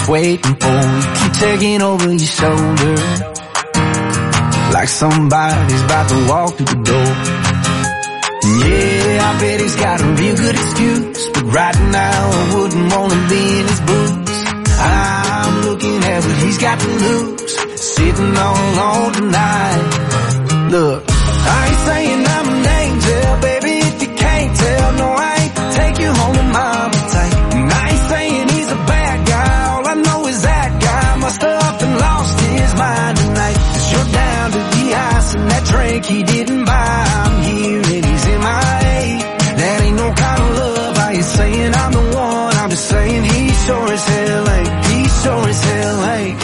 just waiting for. You keep taking over your shoulder, like somebody's about to walk through the door. Yeah, I bet he's got a real good excuse, but right now I wouldn't wanna be in his boots. I'm looking at what he's got to lose, sitting all alone tonight. Look, I ain't saying I'm an angel, baby, if you can't tell. No, I ain't take you home to mama tight. And I ain't saying he's a bad guy, all I know is that guy must have up and lost his mind tonight. 'Cause you're down to the ice and that drink he didn't buy. I'm here and he's MIA. That ain't no kind of love. I ain't saying I'm the one, I'm just saying he sure as hell ain't. He sure as hell ain't.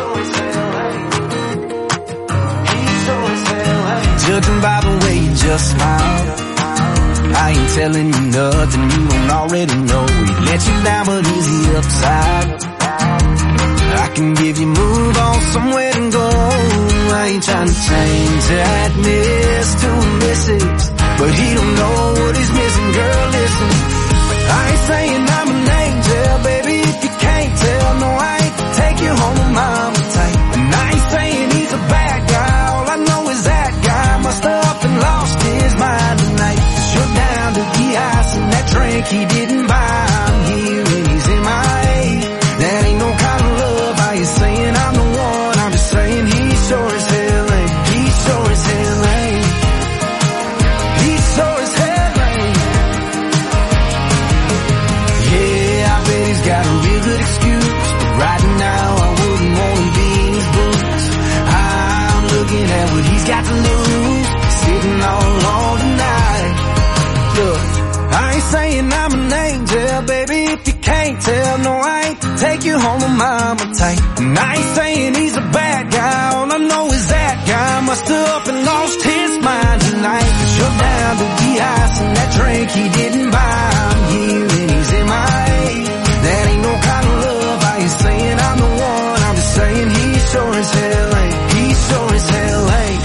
Judging by the way you just smile, I ain't telling you nothing you don't already know. He let you down but he's the upside. I can give you move on somewhere to go. I ain't trying to change that miss to a missus, but he don't know what he's missing, girl, listen. I ain't saying I'm an angel, baby, if you can't tell. No, I ain't take you home with mama tight. And I ain't saying he's a bad guy, all I know is that guy must have up and lost his mind tonight. 'Cause you're down to the ice and that drink he didn't buy. I'm here and he's MIA. That ain't no kind of love. I ain't saying I'm the one, I'm just saying he sure as hell ain't. He sure as hell ain't. He sure as hell ain't. Yeah, I bet he's got a real good excuse, but right now I wouldn't want to be in his boots. I'm looking at what he's got to lose, sitting all alone tonight. Look, I ain't saying I'm an angel, baby, if you can't tell. No, I ain't take you home with mama tight. And I ain't saying he's a bad guy, all I know is that guy must have up and lost his mind tonight. 'Cause you're down to the ice and that drink he didn't buy. I'm here and he's MIA. That ain't no kind of love. I ain't saying I'm the one, I'm just saying he sure as hell ain't. He sure as hell ain't.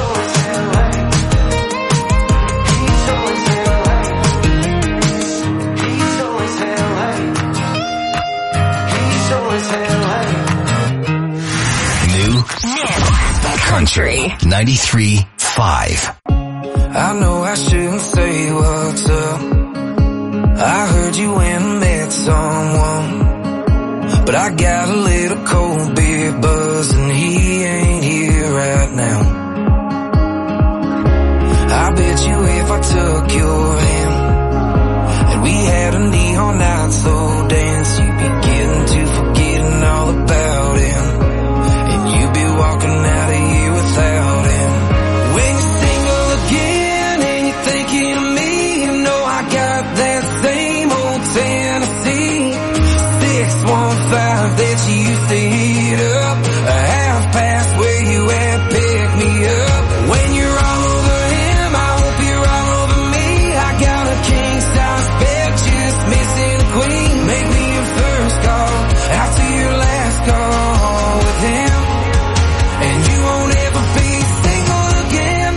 Country 93.5. I know I shouldn't say what's up. I heard you went and met someone, but I got a little cold beer buzz and he ain't here right now. I bet you if I took your hand and we had a neon night slow dance, you'd be getting to forgetting all about him, and you'd be walking out of here without him. When you're single again and you're thinking of me, you know I got that same old Tennessee 615 that you used to heat up, a half past where you at, pick me up. When you're all over him, I hope you're all over me. I got a king size bed, just missing a queen. Make me your first call after your last call with him, and you won't ever be single again.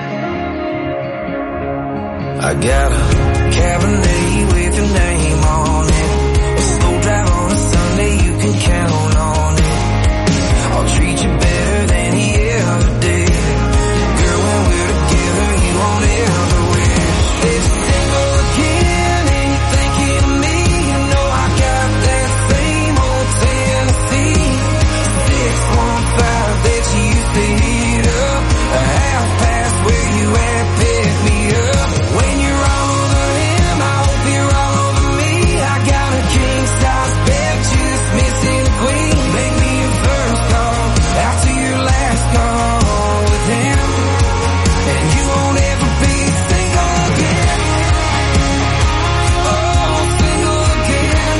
I got a Cabernet with your name on it, a slow drive on a Sunday, you can count on it. I'll treat you better than he ever did. Girl, when we're together, you won't ever wish. If you're single again and you're thinking of me, you know I got that same old Tennessee 615 that you used to heat up, a half past where you at, pick me up. When you're all over him, I hope you're all over me. I got a king size bed, just missing a queen. Make me your first call after your last call with him, and you won't ever be single again. Oh, single again.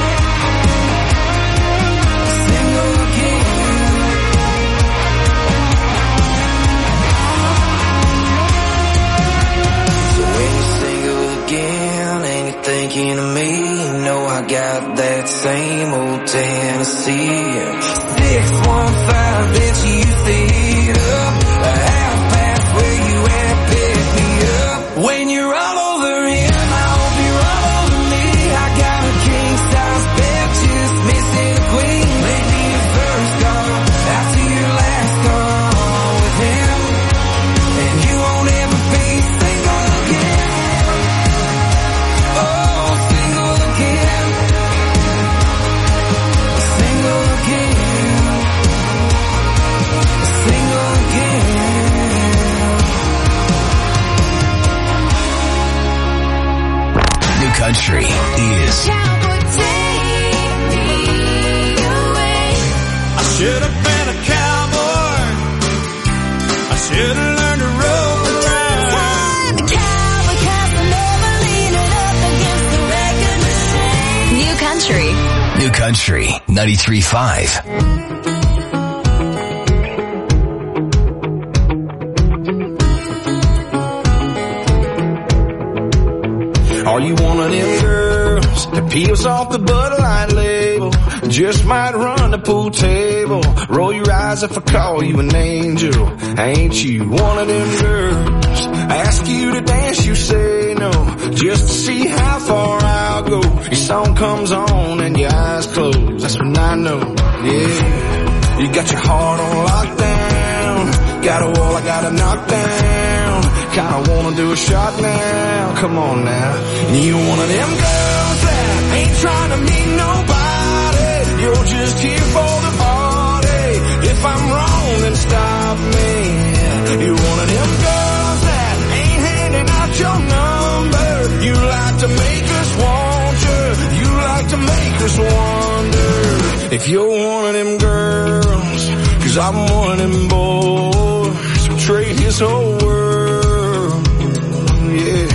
Single again. So when you're single again and you're thinking of me, you know I got that same old Tennessee 615 that you used to heat up, a half past where you at, pick me up. When you're all over him, I hope you're all over me. I got a king size bed, just missing a queen. Country is Cowboy, take me away. I should have been a cowboy. I should have learned to roll around. I'm a cowboy, 'cause I'm never leaning up against the record machine. New Country. New Country 93.5. Are you one of them girls that peels off the Bud Light label? Just might run the pool table. Roll your eyes if I call you an angel. Ain't you one of them girls? Ask you to dance, you say no. Just to see how far I'll go. Your song comes on and your eyes close. That's when I know, yeah. You got your heart on lockdown. Got a wall I gotta knock down. Kinda wanna do a shot now. Come on now. You one of them girls that ain't trying to meet nobody. You're just here for the party. If I'm wrong, then stop me. You're one of them girls that ain't handing out your number. You like to make us want you. You like to make us wonder if you're one of them girls. 'Cause I'm one of them boys who trade his whole world, yeah,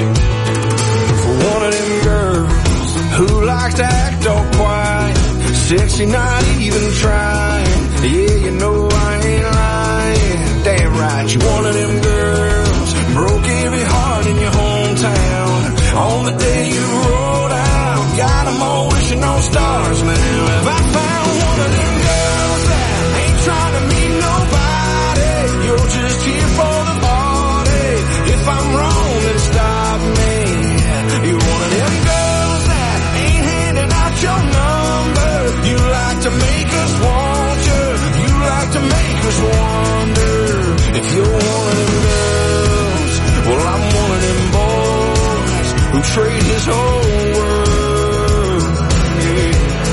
for one of them girls who likes to act all quiet, sexy, not even trying. Yeah, you know I ain't lying. Damn right, you one of them girls broke every heart in your hometown. On the day you rolled out, got them all wishing on stars now. If I found one of them girls that ain't trying to meet nobody, you're just here for the party. If I'm wrong, then stop me. You're one of them girls that ain't handing out your number. You like to make us want you. You like to make us wonder if you're one of them girls. Well, I'm one of them boys who trade his whole world, yeah,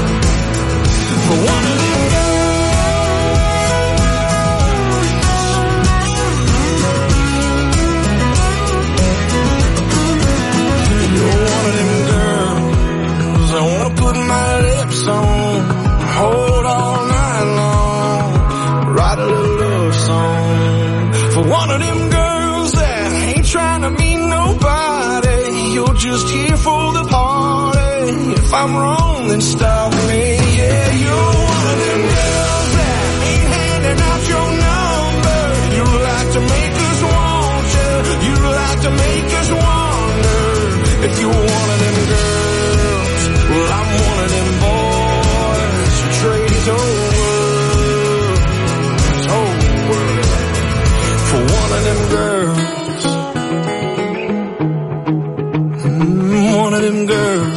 for one of them girls. You're one of them girls I wanna put my lips on, hold all night long, write a little love song for one of them girls that ain't trying to meet nobody. You're just here for the party. If I'm wrong, then stop me. Yeah, you're one of them girls that ain't handing out your number. You like to make us want you. You like to make us wonder if you're one of them girls. Well, I'm one of them boys who trade his whole world for one of them girls. One of them girls.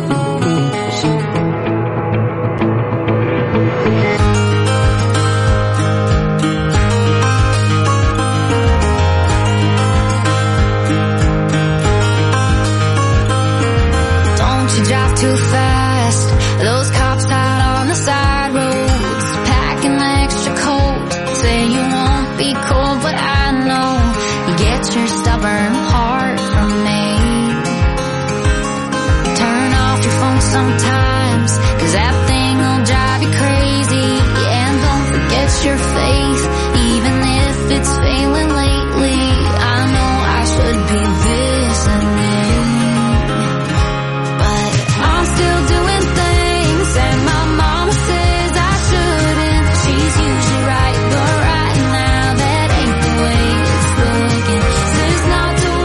Don't you drive too fast. Those cops out on the side roads, packing extra coat. Say you won't be cold, but I know you get your stubborn heart from me. Turn off your phone sometimes, 'cause that thing will drive you crazy. And don't forget your faith, even if it's failing lately. I know I should be listening, but I'm still doing things, and my mama says I shouldn't. She's usually right, but right now that ain't the way it's looking. Says not to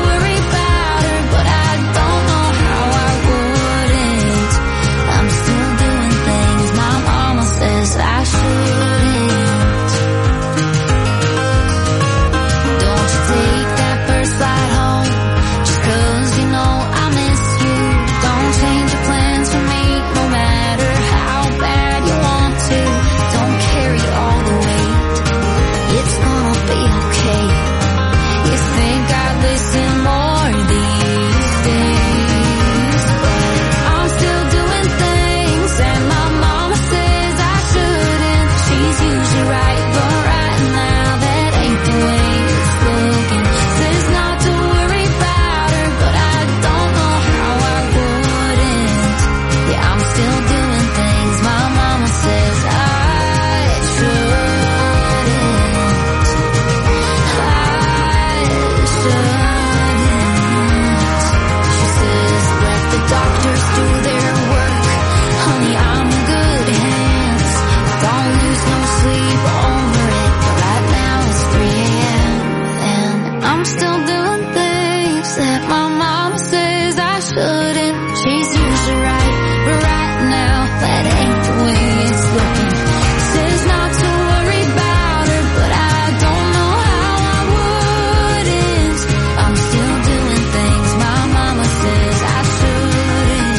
still doing things that my mama says I shouldn't. She's usually right, but right now that ain't the way it's looking. Says not to worry about her, but I don't know how I wouldn't. I'm still doing things my mama says I shouldn't.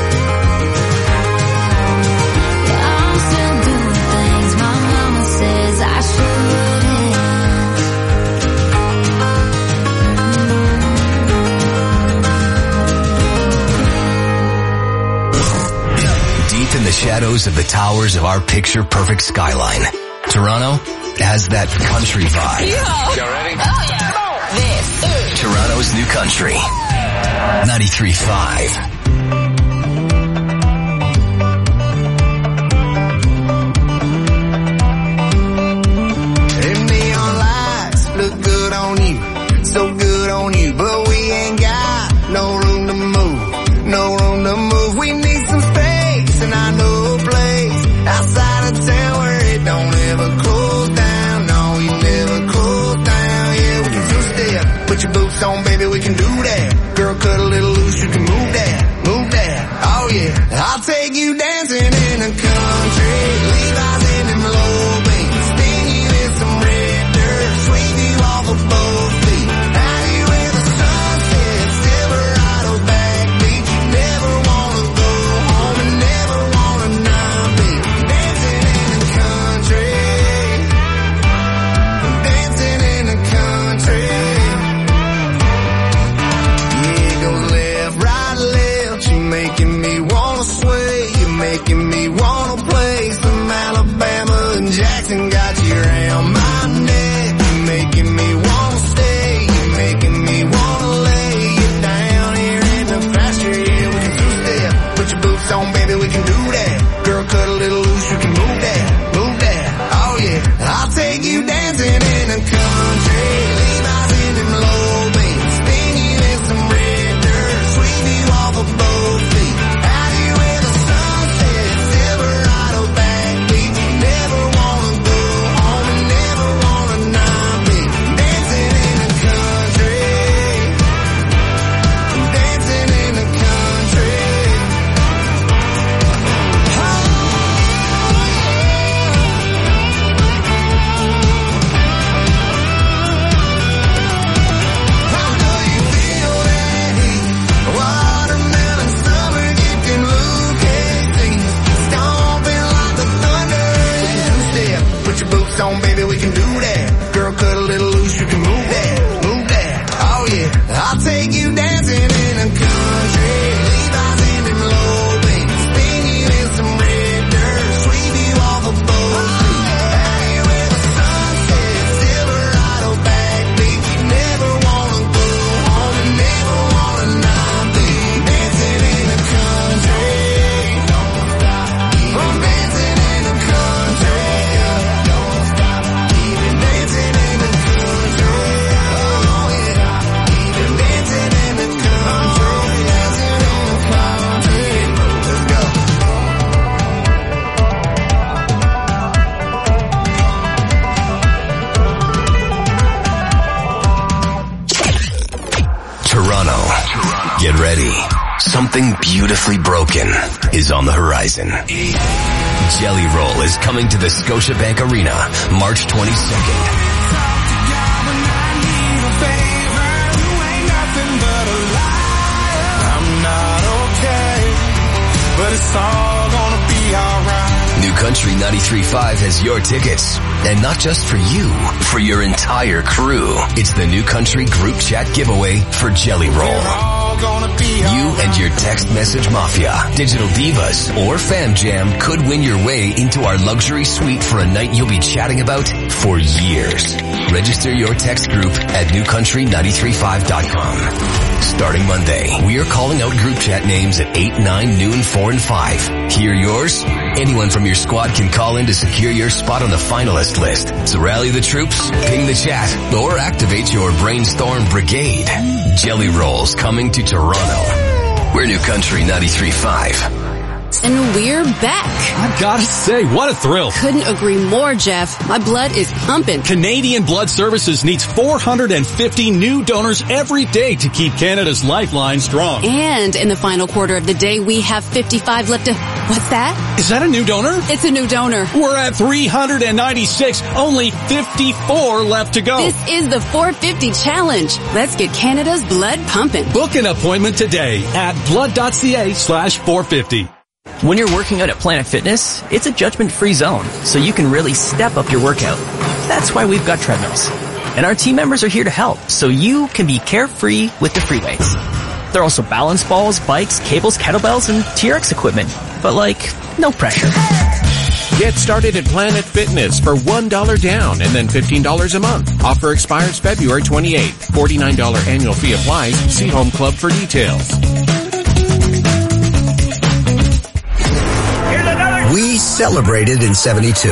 Yeah, I'm still doing things my mama says I shouldn't. Deep in the shadows of the towers of our picture-perfect skyline, Toronto has that country vibe. Y'all ready? Oh, yeah. This is Toronto's New Country. 93.5. Them neon lights look good on you, so good on you, but we ain't got no room to move, no room to move. We need some space, and I know a place outside of town where it don't ever close down. No, you never close down. Yeah, we can two-step, put your boots on, baby, we can do that. Girl, cut a little loose, you can move that, move that. Oh yeah, I'll take you dancing in the country, Levi's in them low beams, spin you in some red dirt, sweep you off of both feet. Out here where the sun sets, Silverado backbeat. You never wanna go home and never wanna not be dancing in the country, dancing in the country. Yeah, it goes left, right, left. You're making me wanna sway. You're making me wanna play some Alabama and Jackson. Got you around my neck. You're making me wanna stay. You're making me wanna lay you down here in the pasture. Yeah, we can two-step. Put your boots on, baby, we can do that. Girl, cut a little loose, you can move that, move that. Oh yeah, I'll take you dancing in the country. Levi's in them low beams, spin you in some red dirt, sweep you off of both feet. Out here where the sun sets, Silverado backbeat. You never wanna go home and never wanna not be dancing in the country, dancing in the country. I know you feel that heat, watermelon summer, getting blue KC, stomping like the thunder. Two-step, put your boots on, baby, we can do that. Girl, cut a little loose, you can move that, move that. Oh yeah, I'll take you dancing in the country. Levi's in them low beams, spin you in some red dirt, sweep you off of both feet. Out here where the sun sets, Silverado backbeat. You never wanna go home and never wanna not be dancing in the country. I'm dancing in the country. Don't stop, even dancing in the country. Oh yeah, even dancing in the country, dancing in the country. Let's go. Toronto. Get ready. Something beautifully broken is on the horizon. Jelly Roll is coming to the Scotiabank Arena March 22nd. I'm not okay, but it's all gonna be alright. New Country 93.5 has your tickets. And not just for you, for your entire crew. It's the New Country group chat giveaway for Jelly Roll. You and your text message mafia, digital divas, or fam jam could win your way into our luxury suite for a night you'll be chatting about for years. Register your text group at newcountry935.com. Starting Monday, we are calling out group chat names at 8, 9, noon, 4, and 5. Hear yours? Anyone from your squad can call in to secure your spot on the finalist list. So rally the troops, ping the chat, or activate your brainstorm brigade. Jelly Rolls coming to Toronto. We're New Country 93.5. Alex. And we're back. I've got to say, what a thrill. Couldn't agree more, Jeff. My blood is pumping. Canadian Blood Services needs 450 new donors every day to keep Canada's lifeline strong. And in the final quarter of the day, we have 55 left to... What's that? Is that a new donor? It's a new donor. We're at 396. Only 54 left to go. This is the 450 challenge. Let's get Canada's blood pumping. Book an appointment today at blood.ca/450. When you're working out at Planet Fitness, it's a judgment-free zone, so you can really step up your workout. That's why we've got treadmills. And our team members are here to help, so you can be carefree with the free weights. There are also balance balls, bikes, cables, kettlebells, and TRX equipment. But no pressure. Get started at Planet Fitness for $1 down and then $15 a month. Offer expires February 28th. $49 annual fee applies. See Home Club for details. We celebrated in 72.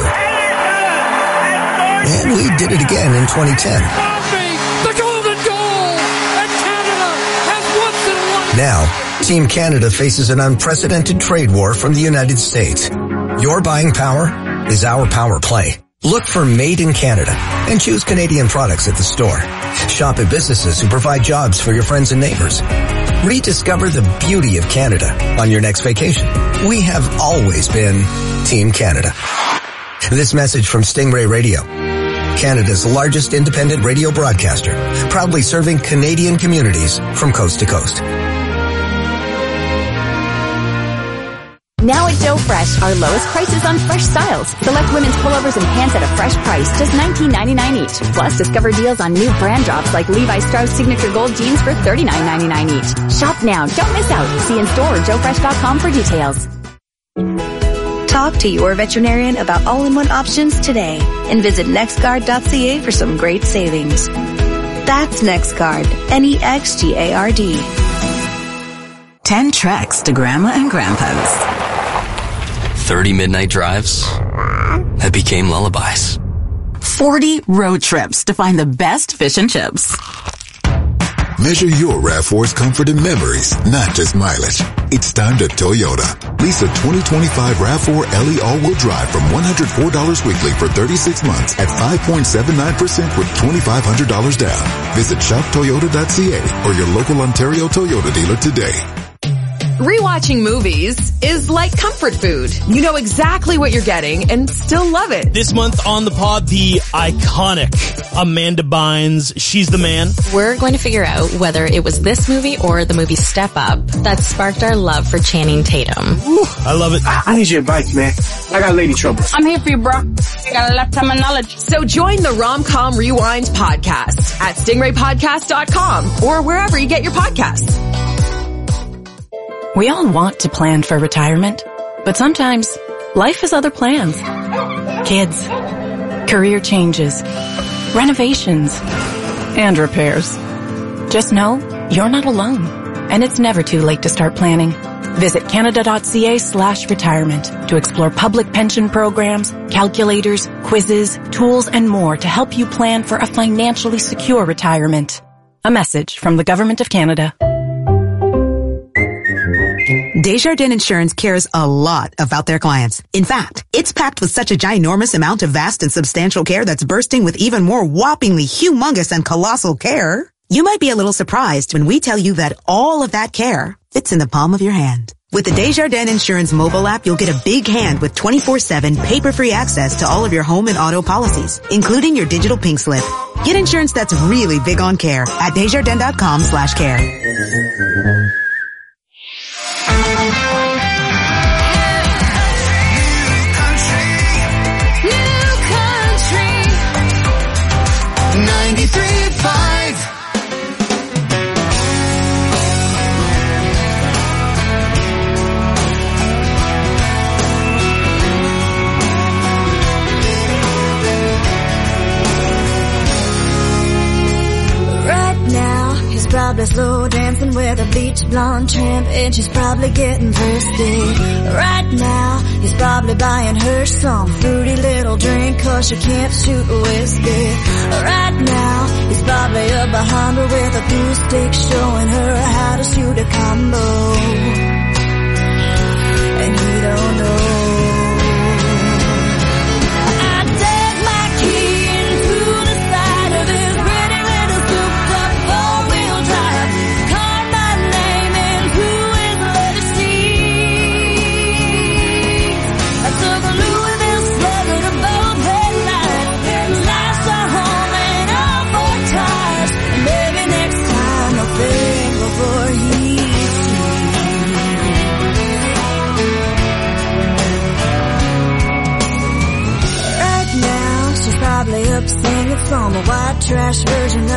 And we did it again in 2010. The golden goal! And Canada has once and won. Now, Team Canada faces an unprecedented trade war from the United States. Your buying power is our power play. Look for Made in Canada and choose Canadian products at the store. Shop at businesses who provide jobs for your friends and neighbors. Rediscover the beauty of Canada on your next vacation. We have always been Team Canada. This message from Stingray Radio, Canada's largest independent radio broadcaster, proudly serving Canadian communities from coast to coast. Now at Joe Fresh, our lowest prices on fresh styles. Select women's pullovers and pants at a fresh price, just $19.99 each. Plus, discover deals on new brand drops like Levi Strauss Signature Gold jeans for $39.99 each. Shop now. Don't miss out. See in store or joefresh.com for details. Talk to your veterinarian about all-in-one options today and visit nextguard.ca for some great savings. That's NextGuard. NEXGARD. 10 treks to Grandma and Grandpa's. 30 midnight drives that became lullabies. 40 road trips to find the best fish and chips. Measure your RAV4's comfort and memories, not just mileage. It's time to Toyota. Lease a 2025 RAV4 LE all-wheel drive from $104 weekly for 36 months at 5.79% with $2,500 down. Visit shoptoyota.ca or your local Ontario Toyota dealer today. Rewatching movies is like comfort food. You know exactly what you're getting and still love it. This month on the pod, the iconic Amanda Bynes, She's the Man. We're going to figure out whether it was this movie or the movie Step Up that sparked our love for Channing Tatum. Ooh, I love it. I need your advice, man. I got lady troubles. I'm here for you, bro. I got a lifetime of knowledge. So join the Rom-Com Rewind podcast at stingraypodcast.com or wherever you get your podcasts. We all want to plan for retirement, but sometimes life has other plans. Kids, career changes, renovations, and repairs. Just know you're not alone, and it's never too late to start planning. Visit canada.ca/retirement to explore public pension programs, calculators, quizzes, tools, and more to help you plan for a financially secure retirement. A message from the Government of Canada. Desjardins Insurance cares a lot about their clients. In fact, it's packed with such a ginormous amount of vast and substantial care that's bursting with even more whoppingly humongous and colossal care. You might be a little surprised when we tell you that all of that care fits in the palm of your hand. With the Desjardins Insurance mobile app, you'll get a big hand with 24/7 paper-free access to all of your home and auto policies, including your digital pink slip. Get insurance that's really big on care at Desjardins.com/care. Probably slow dancing with a bleach blonde tramp, and she's probably getting thirsty. Right now, he's probably buying her some fruity little drink, 'cause she can't shoot whiskey. Right now, he's probably up behind her with a glue stick, showing her how to shoot a combo. And he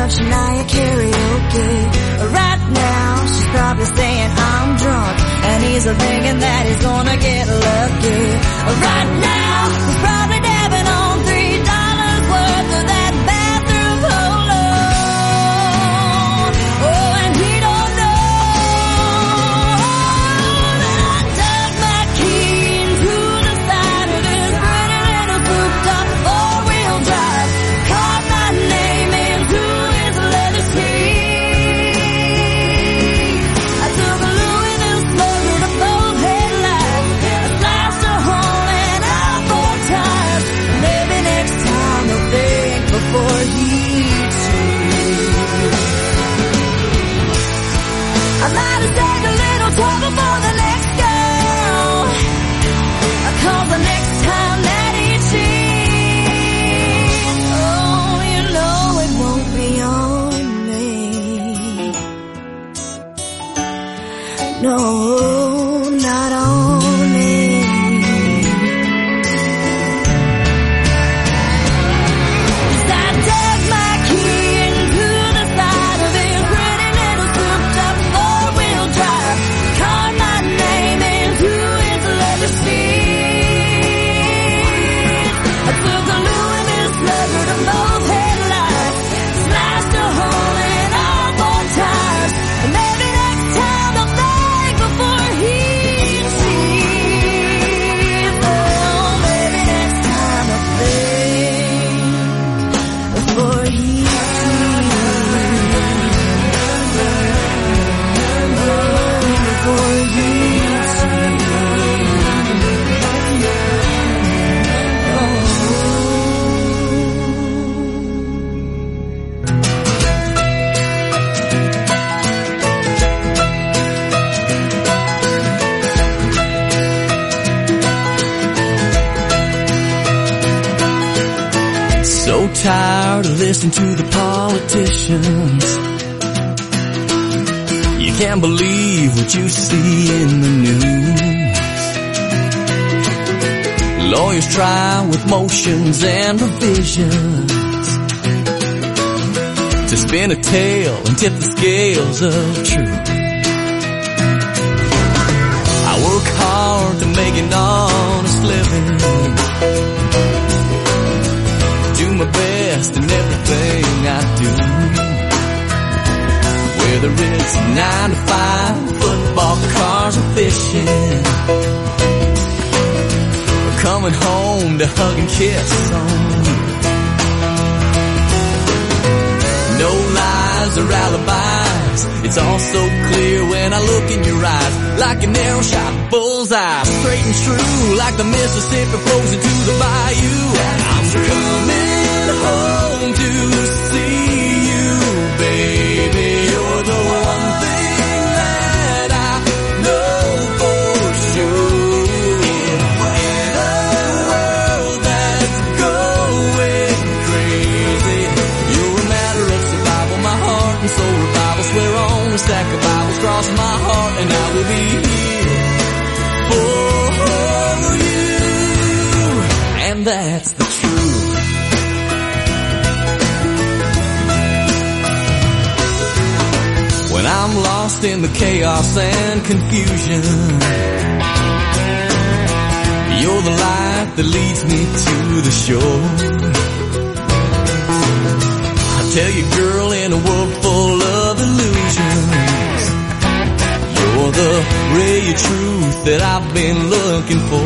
Shania karaoke. Right now, she's probably saying I'm drunk, and he's thinking that he's gonna get lucky. Right now, he's probably dabbing on $3 worth of that bathroom polo. Oh, and he don't know that I dug my key into the side of his pretty little souped-up four-wheel drive, carved my name into his leather seat. I took a Louis Vuitton slugger to both headlights, I slashed a hole in all four tires. Maybe next time he'll think before he cheats. I might have taken a little trouble for the next girl, 'cause the next time that he cheats, oh, you know it won't be on me. No, not on me. 'Cause I dug my key into the side of his pretty little souped-up four-wheel drive, carved my name into his leather seat. I took a Louis Vuitton slugger to both headlights, slashed a hole in all four tires. And maybe next time I'll think before he cheats. Oh, maybe next time I'll think before he So tired of listening to the politicians. You can't believe what you see in the news. Lawyers try with motions and revisions to spin a tale and tip the scales of truth. I work hard to make an honest living, do my best in everything I do. Whether it's 9 to 5, football, cars, or fishing, or coming home to hug and kiss on you. No lies or alibis, it's all so clear when I look in your eyes. Like an arrow shot bullseye, straight and true, like the Mississippi flows into the bayou. I'm coming home to see you, baby. You're the one thing that I know for sure. In a world that's going crazy, you're a matter of survival, my heart and soul revival. Swear on a stack of Bibles, cross my heart, and I will be here for you. And that's the truth. When I'm lost in the chaos and confusion, you're the light that leads me to the shore. I tell you, girl, in a world full of illusions, you're the ray of truth that I've been looking for.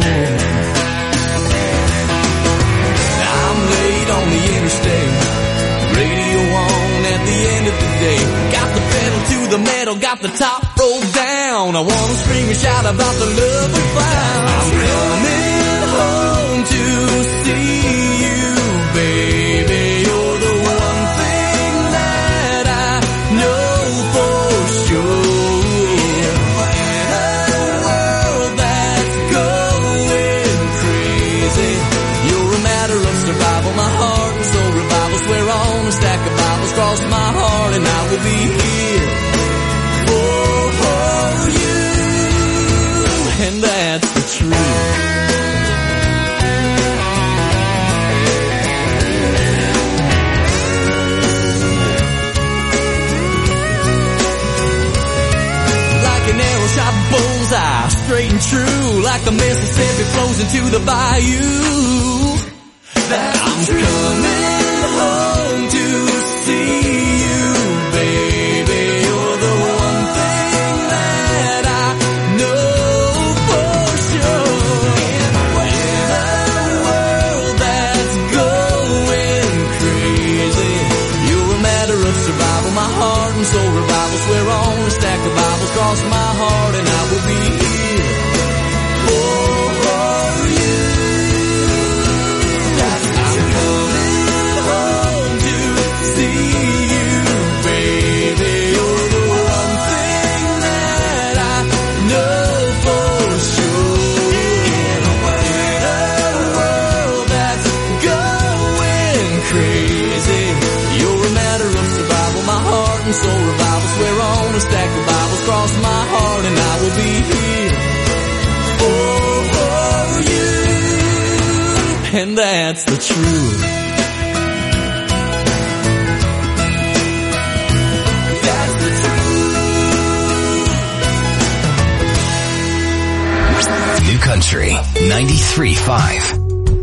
I'm late on the interstate, radio on at the end of the day. Got the pedal to the metal, got the top rolled down. I wanna scream and shout about the love we found. I'm coming home to see you, baby. You're the one thing that I know for sure. In a world that's going crazy, you're a matter of survival, my heart and soul revival. Swear on a stack of Bibles, cross my heart, and I will be here for you. And that's the truth. shot bullseye, straight and true, like the Mississippi flows into the bayou. That I'm coming home to see you, baby. You're the one thing that I know for sure. In a world that's going crazy, you're a matter of survival. My heart and soul revival. Swear on a stack of Bibles, cross my heart, and I will be here for you. I'm coming home to see you, baby. You're the one thing that I know for sure. In a world that's going crazy, you're a matter of survival. My heart and soul revival. Swear on a stack of Bibles, cross my heart, and I will be here for you. And that's the truth. That's the truth. New Country 93.5.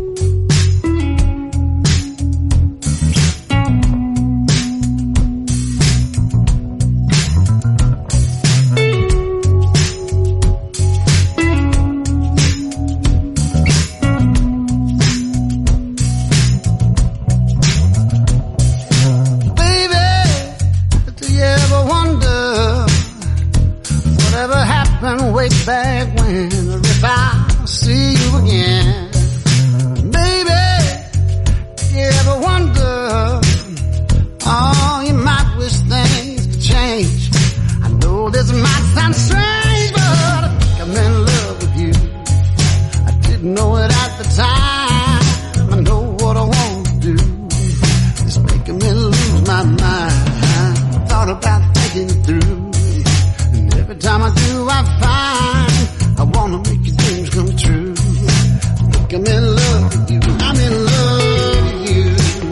Way back when, or if I see you again, baby, you ever wonder, oh, you might wish things could change. I know this might sound strange, but I think I'm in love with you. I didn't know it at the time. I know what I want to do. It's making me lose my mind. I thought about thinking it through. Every time I do, I find I wanna make your dreams come true. I think I'm in love with you. I'm in love with you.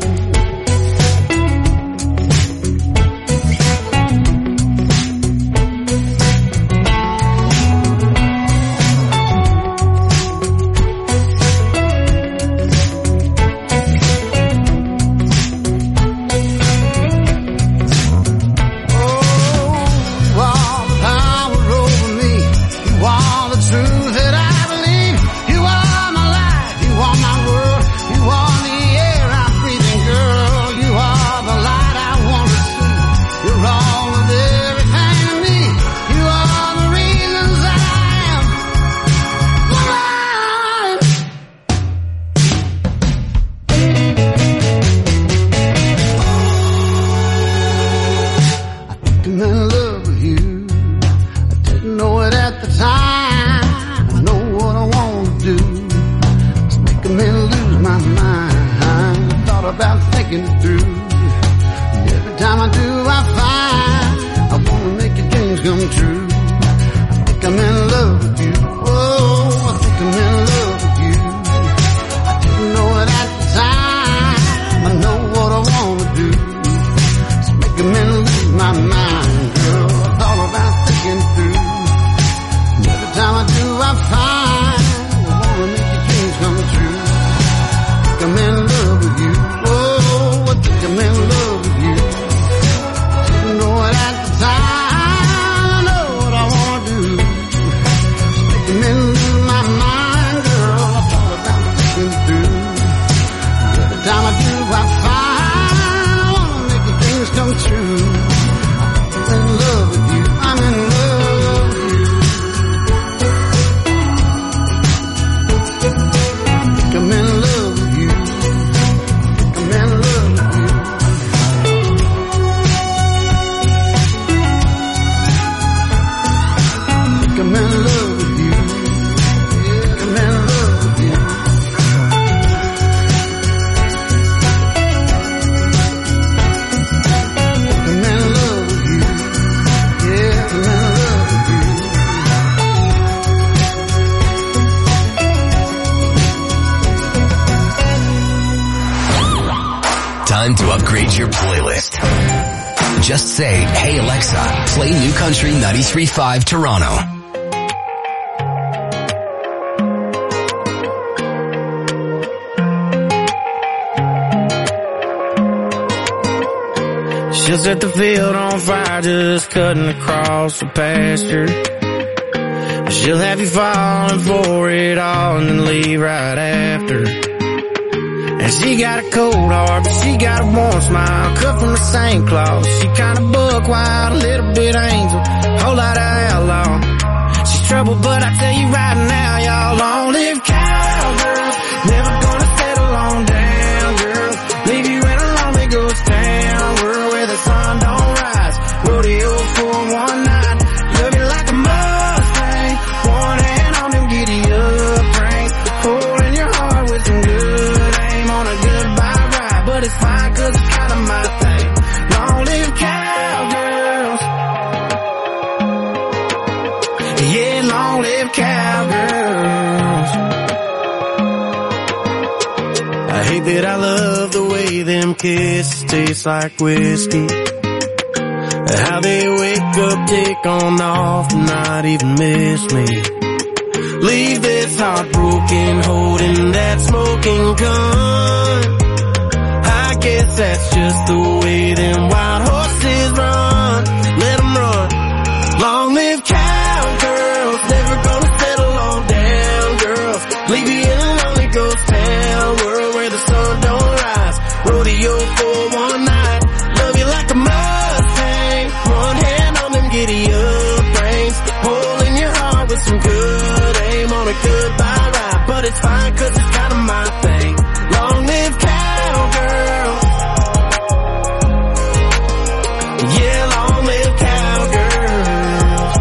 Time to upgrade your playlist. Just say, hey Alexa, play New Country 93.5 Toronto. She'll set the field on fire just cutting across the pasture. She'll have you falling for it all and then leave right after. And she got a cold heart, but she got a warm smile, cut from the same cloth. She kinda buck wild, a little bit angel, whole lot of outlaw. She's trouble, but I tell you right now, y'all, long live cowgirls. Never gonna settle on down, girls. Leave you in a lonely ghost town, world where the sun don't rise. Rodeo for one night, love you like a Mustang. One hand on them giddy up reins, holding your heart with some good aim on a goodbye ride. But it's fine 'cause it's kinda my thing. Long live cowgirls. Yeah, long live cowgirls. I hate that I love the way them kisses taste like whiskey. How they wake up, take on off, not even miss me. Leave this heart broken, holding that smoking gun. I guess that's just the way them wild horses run. Let them run. Long live cowgirls, never gonna settle on down, girls. Leave you in a lonely ghost town, world where the sun don't rise. Rodeo for one night, love you like a Mustang. One hand on them giddy up reins, holding your heart with some good aim on a goodbye ride. But it's fine 'cause it's kinda my thing. Long live cowgirls. Yeah, long live cowgirls.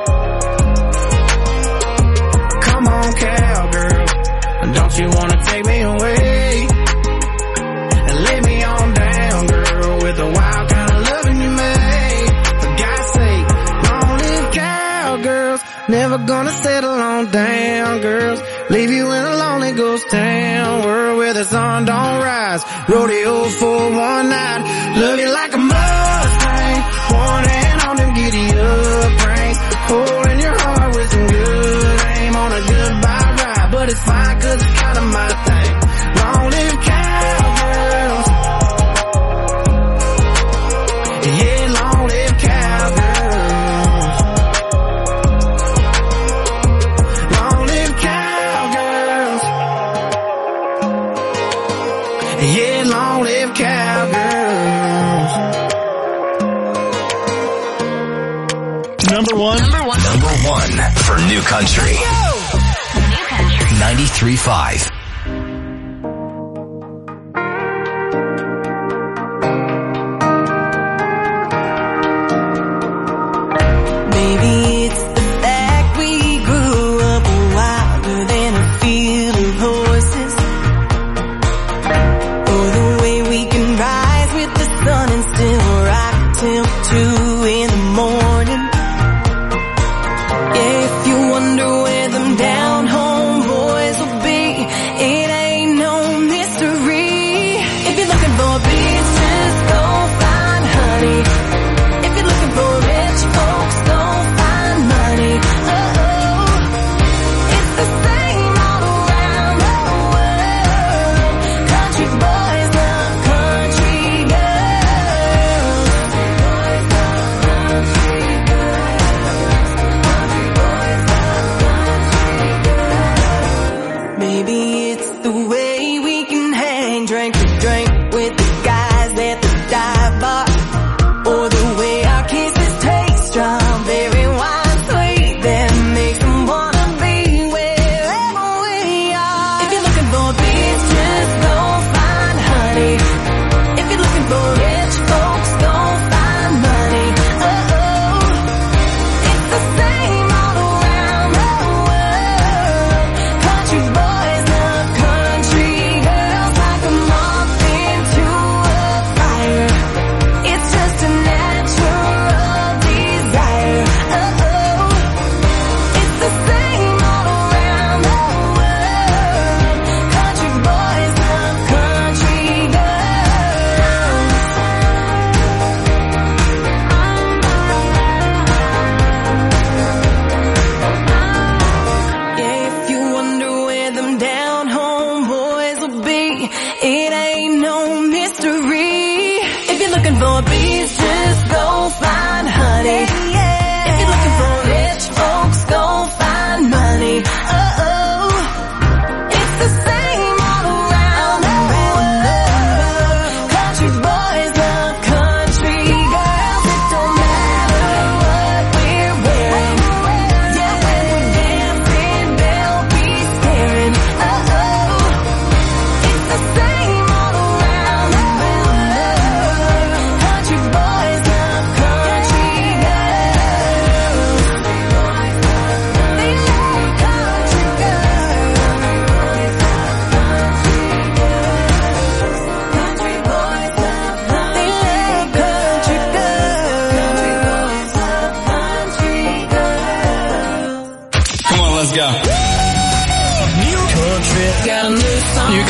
Come on, cowgirl, don't you wanna take me away and lay me on down, girl, with the wild kind of loving you made. For God's sake, long live cowgirls. Never gonna settle on down, girls. Leave you in a lonely ghost town, world where the sun don't rise. Rodeo for one night, love you like a Mustang. One hand on them giddy up reins, holding your heart with some good aim on a goodbye ride. But it's fine 'cause it's kinda my thing. Long live cowgirls. Yeah, long live cowgirls. Long live cowgirls. Yeah, long live cowgirls. Number one. Number one for New Country. 93.5. Maybe it's the fact we grew up wilder than a field of horses, or the way we can rise with the sun and still rock till 2 in the morning. Yeah, if you wonder where them down home boys will be,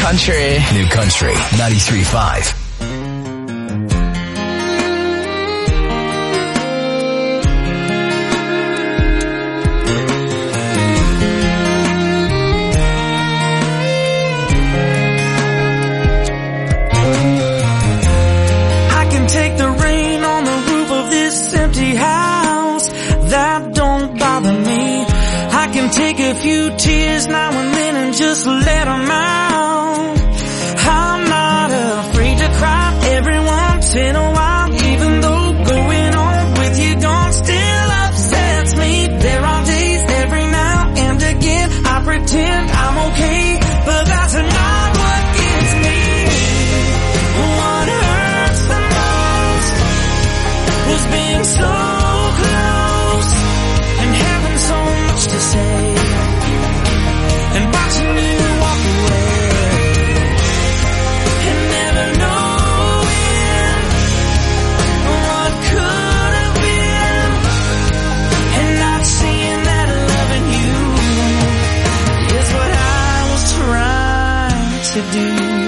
Country. New Country 93.5. Take the rain on the roof of this empty house. That don't bother me. I can take a few tears now and then and just let them out. I'm not afraid to cry every once in a while, even though going on with you gone still upsets me. There are days every now and again I pretend I'm okay, but that's not what gets me. What hurts the most was being so close and having so much to say and watching you walk away and never knowing what could have been and not seeing that loving you is what I was trying to do.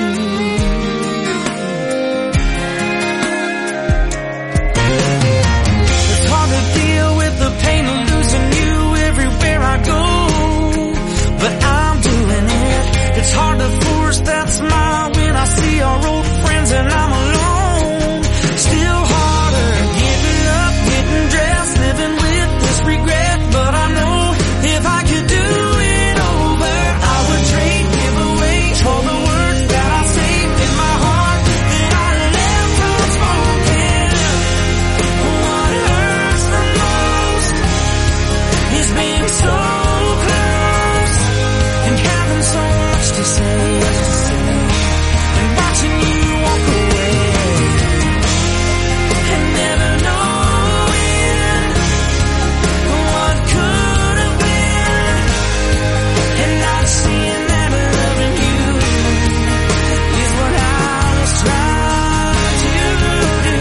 But I'm doing it. It's hard to force that smile when I see our old friends and I'm alone. Still harder getting up, getting dressed, living with this regret. But I know if I could do it over, I would trade, give away all the words that I saved in my heart that I left unspoken. What hurts the most is being so so much to say and watching you walk away and never knowing what could have been and not seeing that loving you is what I was trying to do.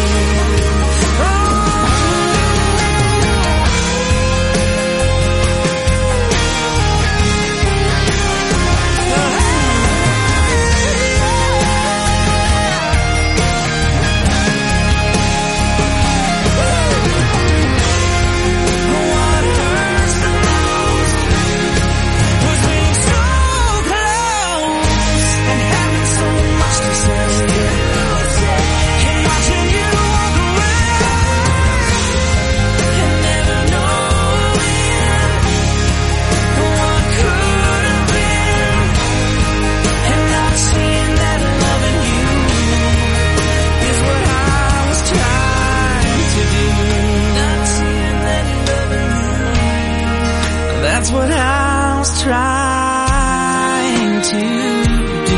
That's what I was trying to do.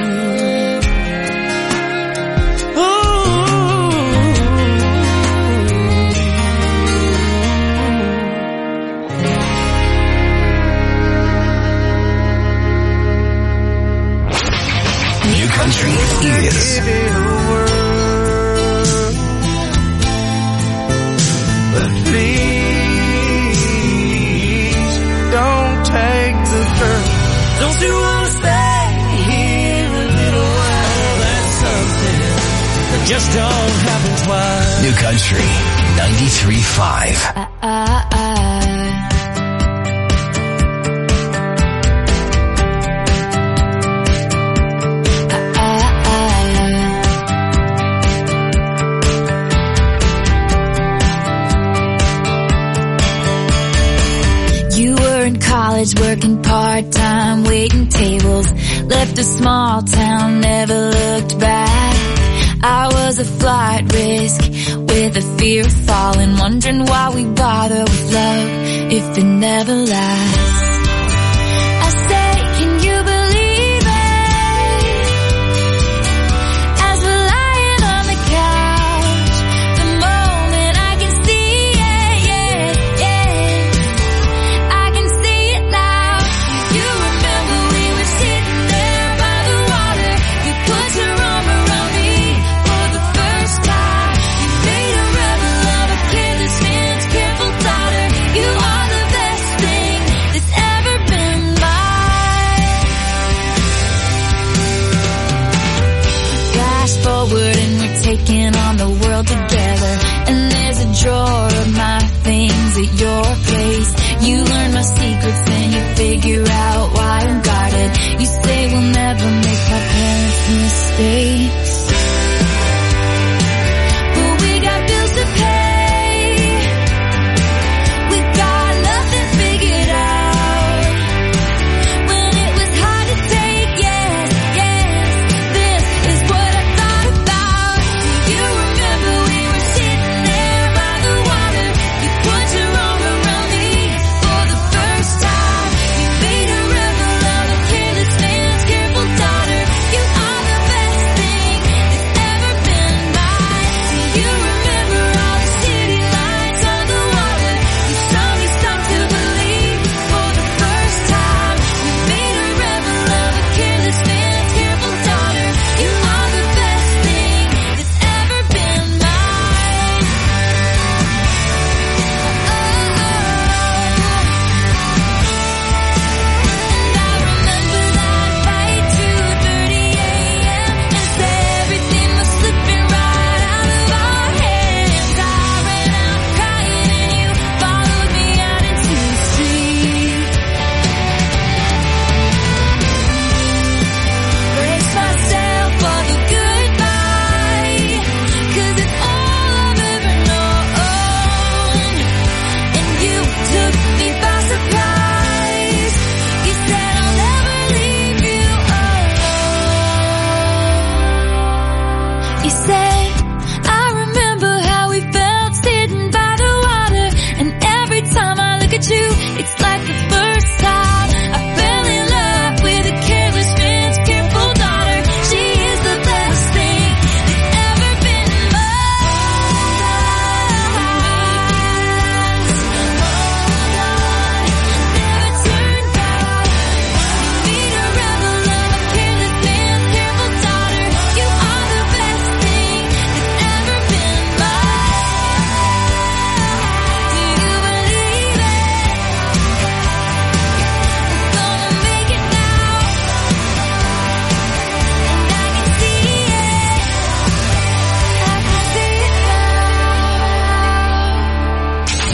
New Country is but please don't take the curve. Don't you wanna stay here a little while? That's something that just don't happen twice. New Country 93.5. Working part-time, waiting tables, left a small town, never looked back. I was a flight risk with a fear of falling, wondering why we bother with love if it never lasts. I say, can you believe it? As we're lying on the couch, the moment I can see it, I can see it now. You remember we were sitting there by the water. You put your arm around me for the first time. You made a rebel of a careless man's careful daughter. You are the best thing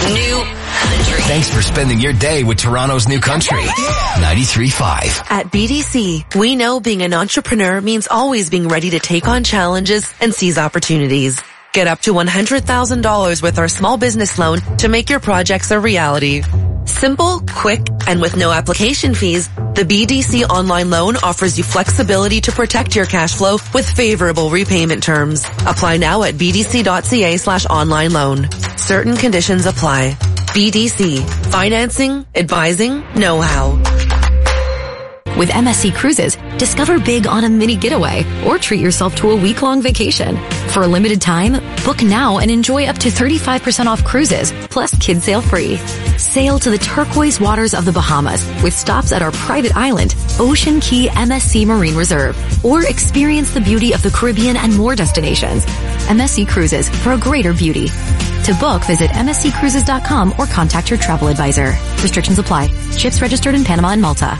New Country. Thanks for spending your day with Toronto's New Country. 93.5. At BDC, we know being an entrepreneur means always being ready to take on challenges and seize opportunities. Get up to $100,000 with our small business loan to make your projects a reality. Simple, quick, and with no application fees, the BDC online loan offers you flexibility to protect your cash flow with favorable repayment terms. Apply now at bdc.ca/online loan. Certain conditions apply. BDC. Financing, advising, know-how. With MSC Cruises, discover big on a mini getaway or treat yourself to a week-long vacation. For a limited time, book now and enjoy up to 35% off cruises, plus kids sail free. Sail to the turquoise waters of the Bahamas with stops at our private island, Ocean Key MSC Marine Reserve, or experience the beauty of the Caribbean and more destinations. MSC Cruises, for a greater beauty. To book, visit msccruises.com or contact your travel advisor. Restrictions apply. Ships registered in Panama and Malta.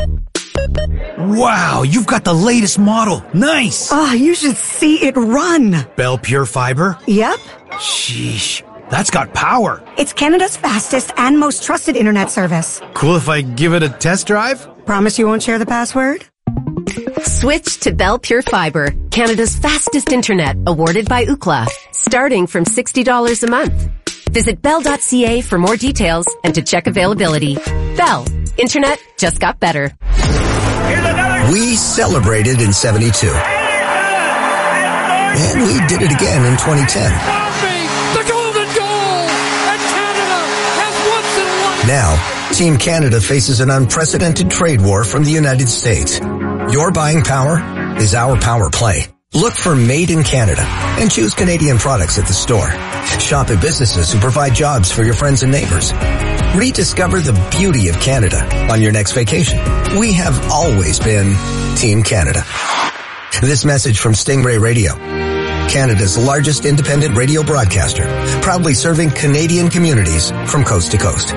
Wow, you've got the latest model. Nice. Oh, you should see it run. Bell Pure Fiber? Yep. Sheesh, that's got power. It's Canada's fastest and most trusted internet service. Cool if I give it a test drive? Promise you won't share the password? Switch to Bell Pure Fiber, Canada's fastest internet, awarded by Ookla, starting from $60 a month. Visit bell.ca for more details and to check availability. Bell. Internet just got better. We celebrated in 72. And we did it again in 2010. The golden goal! And Canada has once and won. Now, Team Canada faces an unprecedented trade war from the United States. Your buying power is our power play. Look for Made in Canada and choose Canadian products at the store. Shop at businesses who provide jobs for your friends and neighbors. Rediscover the beauty of Canada on your next vacation. We have always been Team Canada. This message from Stingray Radio, Canada's largest independent radio broadcaster, proudly serving Canadian communities from coast to coast.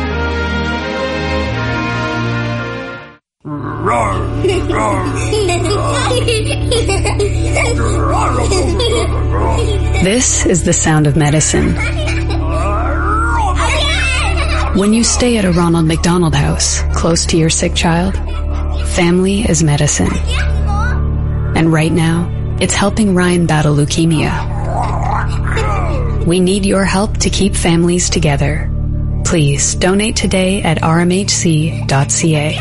This is the sound of medicine. When you stay at a Ronald McDonald House, close to your sick child, family is medicine. And right now, it's helping Ryan battle leukemia. We need your help to keep families together. Please donate today at rmhc.ca.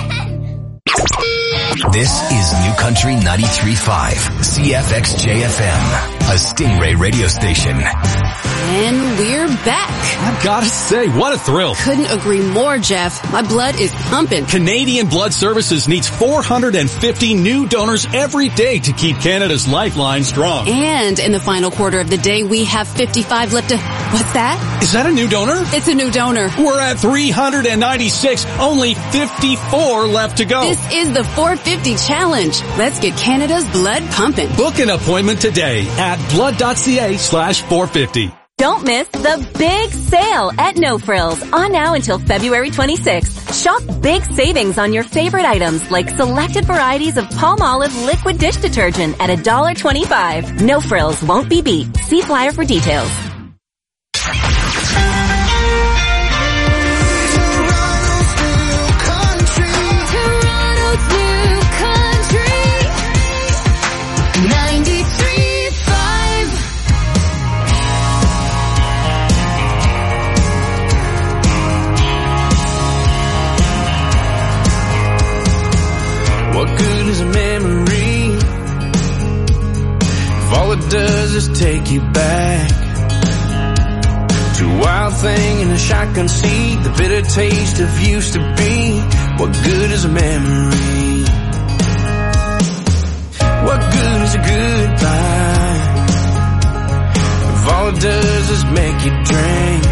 This is New Country 93.5, CFXJFM, a Stingray radio station. And we're back. I've got to say, what a thrill. Couldn't agree more, Jeff. My blood is pumping. Canadian Blood Services needs 450 new donors every day to keep Canada's lifeline strong. And in the final quarter of the day, we have 55 left to... What's that? Is that a new donor? It's a new donor. We're at 396. Only 54 left to go. This is the 450 challenge. Let's get Canada's blood pumping. Book an appointment today at blood.ca/450. Don't miss the big sale at No Frills on now until February 26th. Shop big savings on your favorite items like selected varieties of Palmolive liquid dish detergent at $1.25. No Frills won't be beat. See flyer for details. What good is a memory if all it does is take you back to a wild thing in a shotgun seat, the bitter taste of used to be? What good is a memory? What good is a goodbye if all it does is make you drink?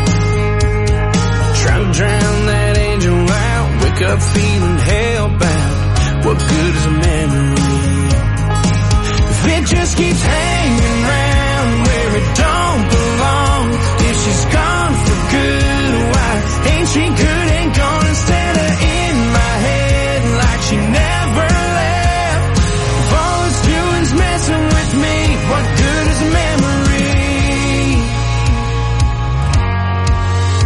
Try to drown that angel out, wake up feeling hellbound. What good is a memory if it just keeps hanging around where it don't belong? If she's gone for good, why ain't she good and gone instead of in my head like she never left? If all it's doing's messing with me, what good is a memory?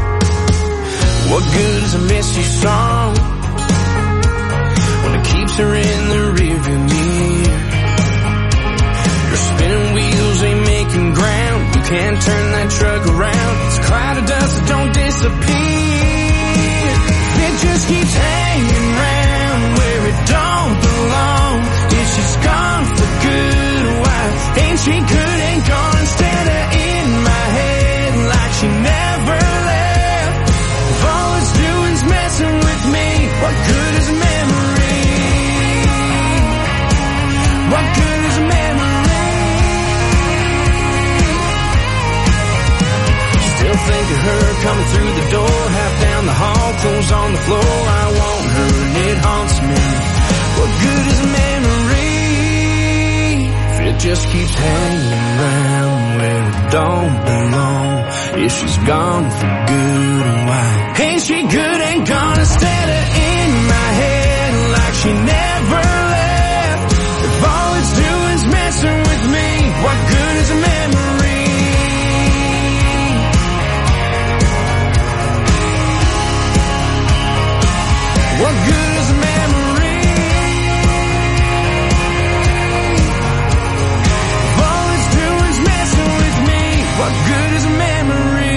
What good is a messy song when it keeps her in the rearview mirror? Your spinning wheels ain't making ground. You can't turn that truck around. It's a cloud of dust that don't disappear. It just keeps hanging round where it don't belong. Yeah, she's gone for good. Why ain't she good and gone instead of in my head like she never left? If all it's doing's messing with me, what good is a memory? What good is a memory? Still think of her coming through the door, half down the hall, clothes on the floor. I want her and it haunts me. What good is a memory if it just keeps hanging around where it don't belong? If she's gone for good, why ain't she good and gone instead of in my head like she never left? If all it's doing's messing with me, what good is a memory? What good is a memory? If all it's doing's messing with me, what good is a memory?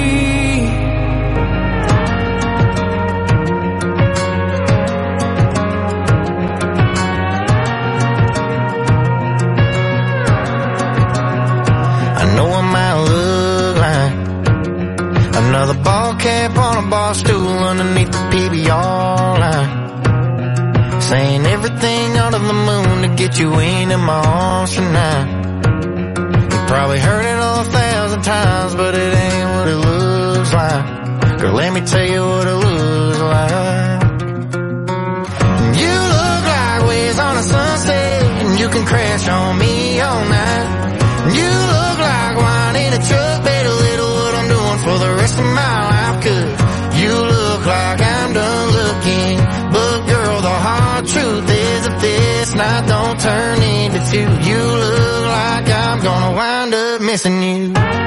I know I might look like another ball cap on a bar stool underneath the PBR line, saying everything under the moon to get you into my arms tonight. You probably heard it 1,000 times, but it ain't what it looks like. Girl, let me tell you what it looks like. You look like waves on a sunset, and you can crash on me all night. You look like wine in a truck, better little what I'm doing for the rest of my life. 'Cause you look like I'm done looking, but girl, the hard truth is if this night don't turn into two, you look like I'm gonna wind up missing you.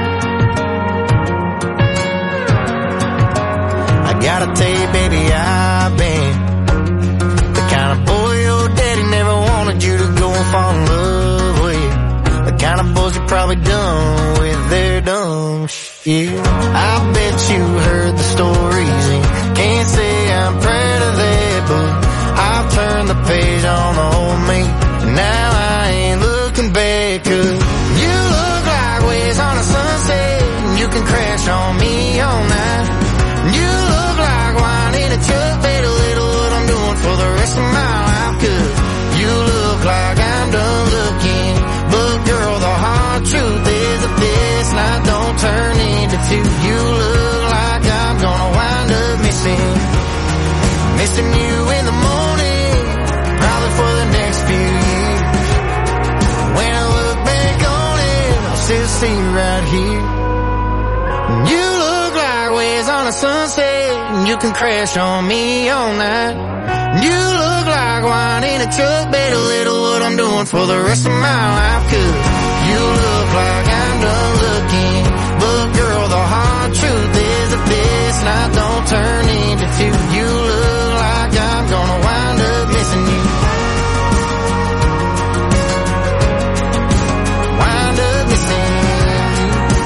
I gotta tell you, baby, I've been the kind of boy your daddy never wanted you to go and fall in love with. The kind of boys you probably done with their dumb shit. I bet you heard the stories and can't say I'm proud of that, but I've turned the page on the old me, and now I ain't looking back. 'Cause you look like waves on a sunset, and you can crash on me all night. You look like wine in a truck, better little what I'm doing for the rest of my life. 'Cause you look like I'm done looking, but girl, the hard truth is if this night don't turn into two, you look like I'm gonna wind up missing you in the morning, probably for the next few years. When I look back on it, I'll still see you right here. You look like waves on a sunset, and you can crash on me all night. You look like wine in a truck, better little what I'm doing for the rest of my life. 'Cause you look like I'm done looking, but girl, the hard truth is if this night don't turn into two, you look like I'm gonna wind up missing you. Wind up missing you.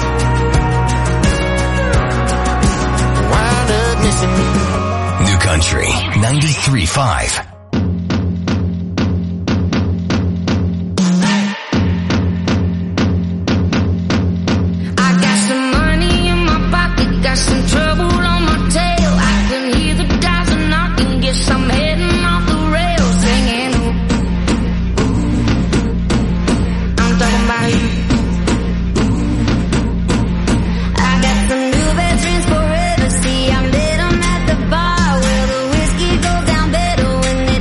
Wind up missing you. New Country 93.5. Some trouble on my tail. I can hear the dials are knocking. Guess I'm heading off the rails, singing. I'm talking about you. I got some new veterans forever. See, I'm dead. I'm at the bar where the whiskey goes down better when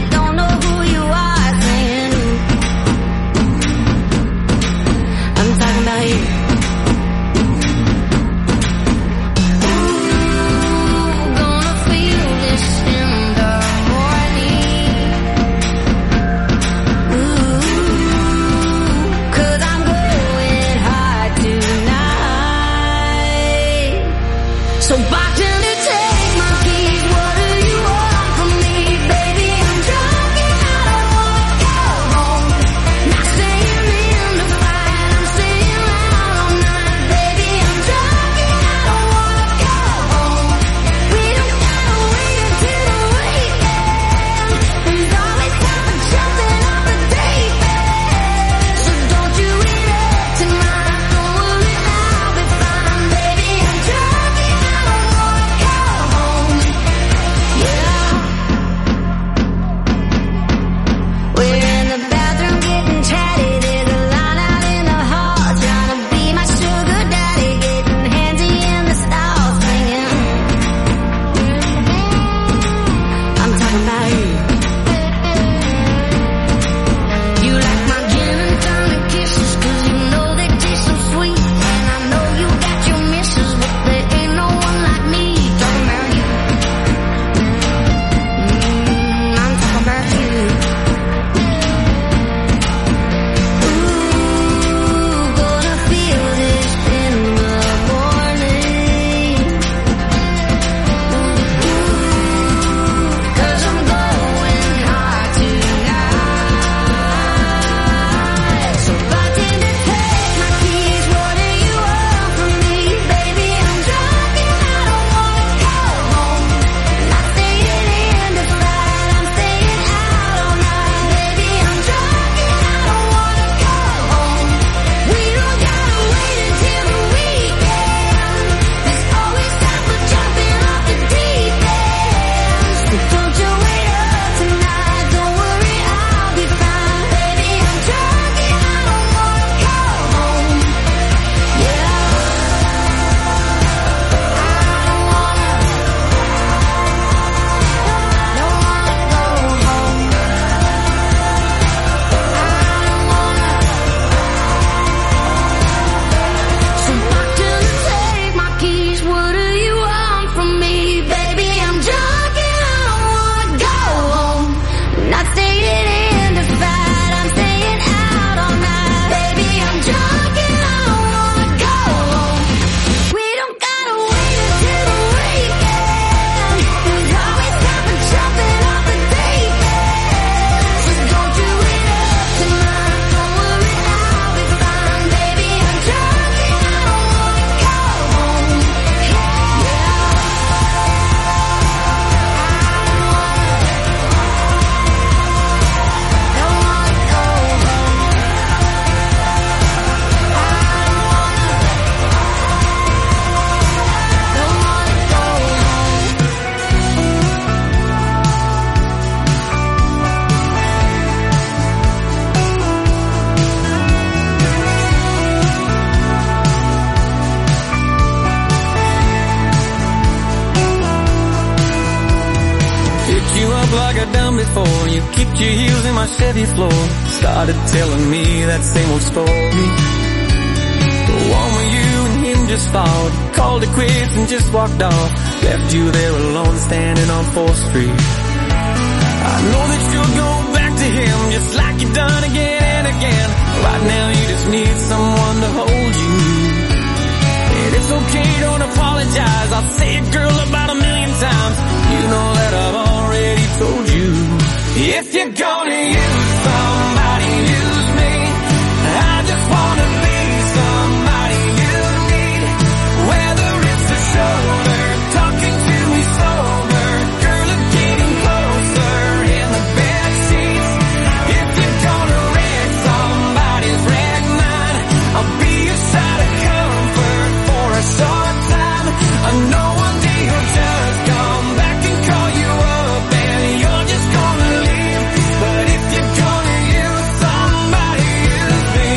you up like I done before. You kicked your heels in my Chevy floor. Started telling me that same old story. The one where you and him just fought. Called it quits and just walked off. Left you there alone standing on 4th Street. I know that you'll go back to him just like you've done again and again. Right now you just need someone to hold you. And it's okay, don't apologize. I'll say it, girl, about 1,000,000 times. You know that I've already told you. If you're gonna use somebody, use me. I just wanna be somebody you need. Whether it's a shoulder, talking to me sober, girl, I'm getting closer in the bed sheets. If you're gonna wreck somebody's wreck mine, I'll be a shot of comfort for a short time. I know one day you'll just come back and call you up and you're just gonna leave. But if you're gonna use somebody, use me.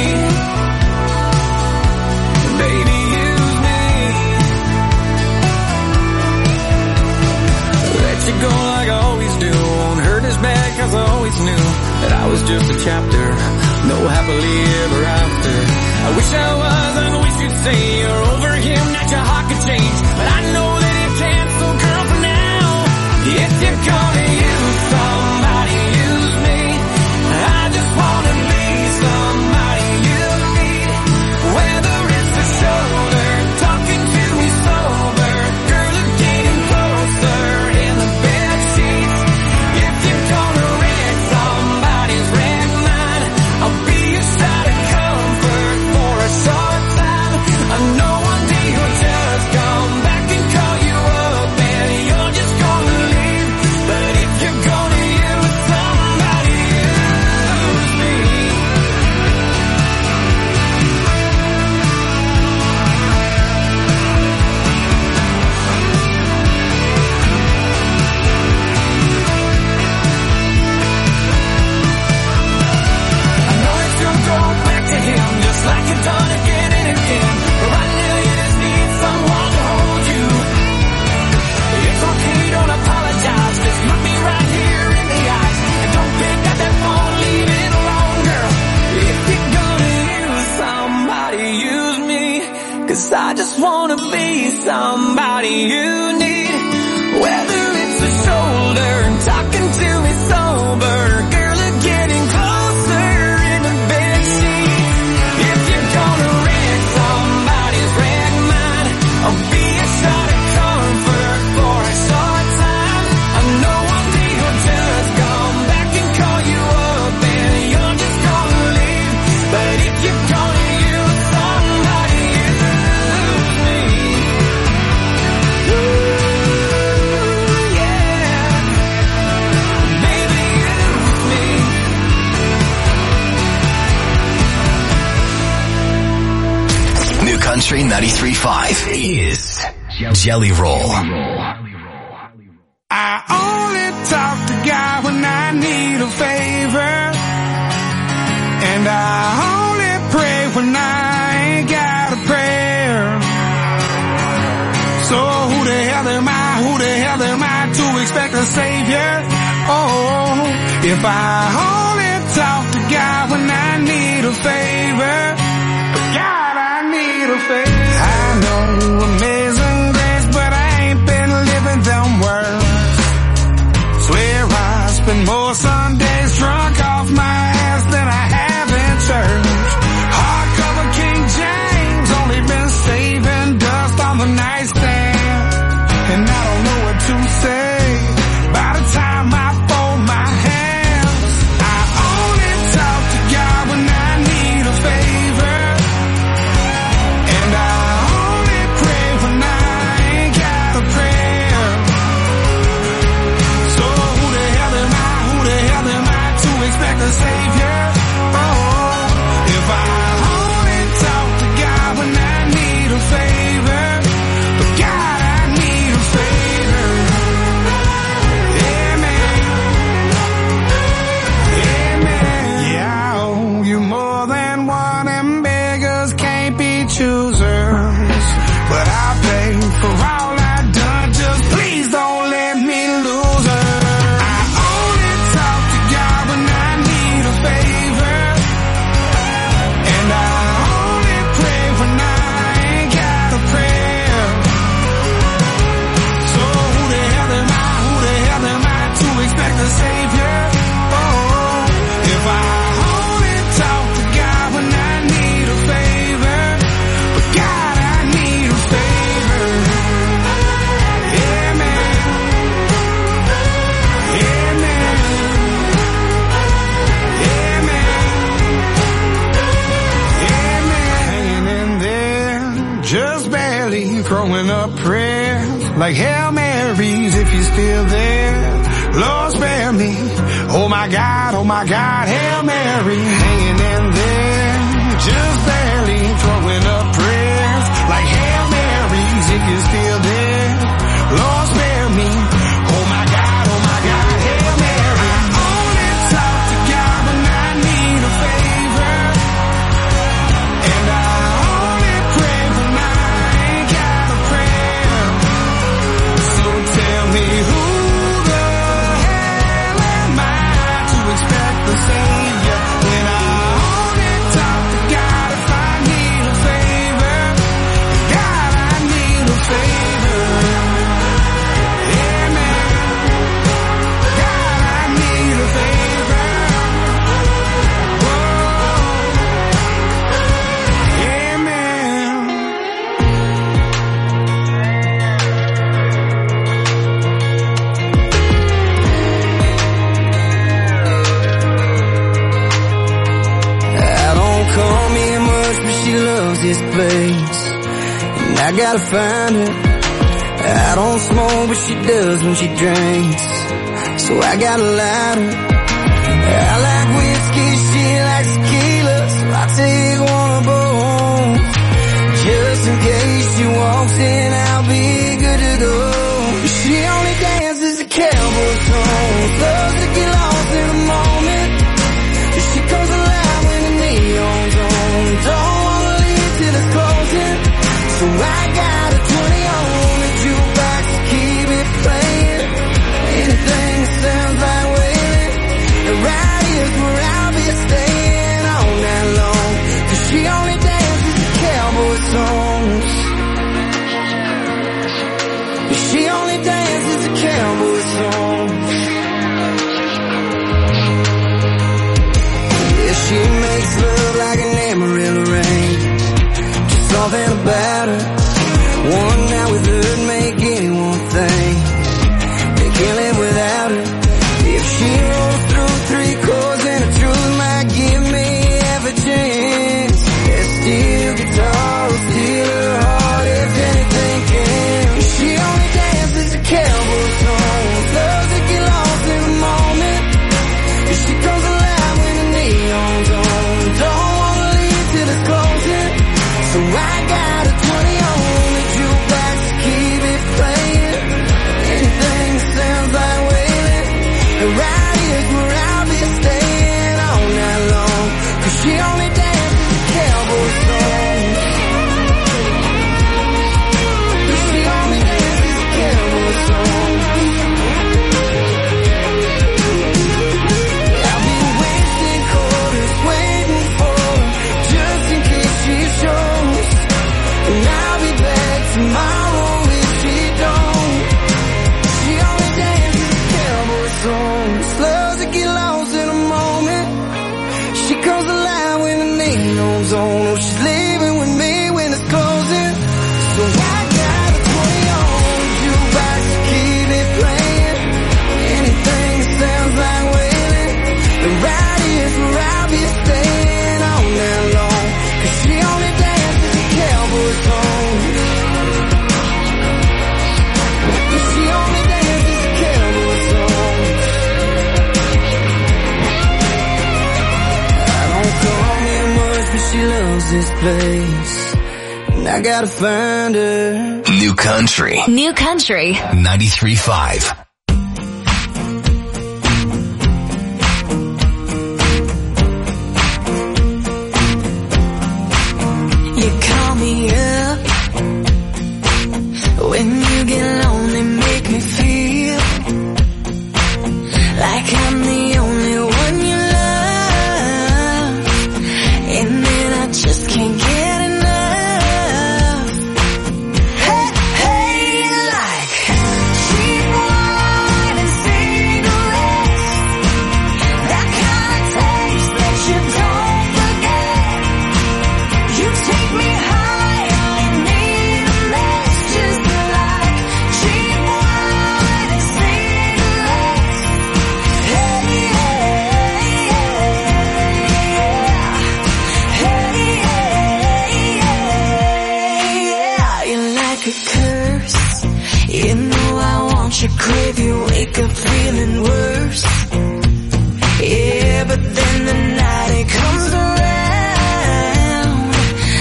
Baby, use me. Let you go like I always do. Won't hurt as bad cause I always knew that I was just a chapter. No happily ever after. I wish I was, I wish you'd say you're over him, that your heart could change. But I know that it can't, so girl, for now, if you're gonna use somebody, use me. I just wanna be somebody you need. Whether it's a shoulder, talking to me sober, girl, I'm getting closer in the bed sheets. If you're gonna wreck somebody's wreck mine, I'll be a shot of comfort for a short time. I know one day you'll just come back and call you up and you're just gonna leave. But if you're gonna use somebody, use me. I know that you'll go back to him just like you've done again and again. But right now you just need someone to hold you. It's okay, don't apologize. Just look me right here in the eyes. And don't pick up that phone, leave it alone, girl. If you're gonna use somebody, use me. Cause I just wanna be somebody you need. Whether it's a shoulder, talking to me sober, girl, I'm getting closer in the bed sheets. If you're gonna wreck somebody's wreck mine, I'll be a shot of comfort for a short time. I know one day you'll just come back and call you up and you're just gonna leave. But if you're gonna use somebody, use me. Ooh, yeah. Baby, use me. New Country 93.5 is Jelly Roll. I only talk to God when I need a favor, and I only pray when I ain't got a prayer. So who the hell am I to expect a savior? Oh, if I only talk to God when I need a favor, God, I need a favor. I know amazing grace, but I ain't been living them words. Swear I spend more Sundays drunk off my ass than I have in church. Hardcover King James, only been saving dust on the nightstand, and I don't know what to say by the time I fold my hands. I only talk to God when I need a favor, and I only pray when I ain't got a prayer. So who the hell am I to expect a savior? Oh, if I only talk to God when I need a favor, but God, I need a favor. like Hail Marys if you're still there. Lord spare me, oh my God, Hail Mary, hanging in there, just barely throwing up prayers, like Hail Marys if you're still there. Lord spare me, oh my God, Hail Mary. I only talk to God when I need a favor, and I only pray when I ain't got a prayer. So tell me who the hell am I to expect the Savior when I only talk to God if I need a favor? God, I need a favor. This place, and I gotta find her. I don't smoke, but she does when she drinks, so I gotta light her. I like whiskey, she likes tequila, so I take one of both. Just in case she walks in, I'll be good to go. She only dances a cowboy song, loves to get lost in the moment. She comes alive when the neon's on. Don't till it's closing, so I got a 20 on the jukebox to keep it playing. Anything that sounds like wailing, right here's where I'll be staying all night long, 'cause she only dances the cowboy songs. She only dances the cowboy songs. Yeah, she makes love like an Amarillo rain. Something about her, one night with her would make anyone think they can't live without her. If she rolls through 3 chords and the truth might give me half a chance, that steel guitar will steal her heart if anything can. She only dances a cowboy song, loves to get lost in the moment. She comes alive when the neon's on. Don't wanna leave till it's closing, so I got a 20 on the jukebox to keep it playing. Anything that sounds like wailing, right here's where I'll be staying all night long, 'cause she only dances the cowboy songs. She only dances the cowboy songs. I'll be wasting quarters waiting for her, just in case she shows. And I'll be back tomorrow if she don't. She only dances the cowboy songs, loves to get lost in a moment. She comes alive when the neon's on. Oh, she's leaving with me when it's closing, so I got a 20 on the jukebox to keep it playing. Anything that sounds like wailing, and right here's where I'll be staying all night long, 'cause she only dances the cowboy songs. She only dances the cowboy songs. I don't come here much, but she loves this place, and I gotta find her. New Country. New Country. 93.5.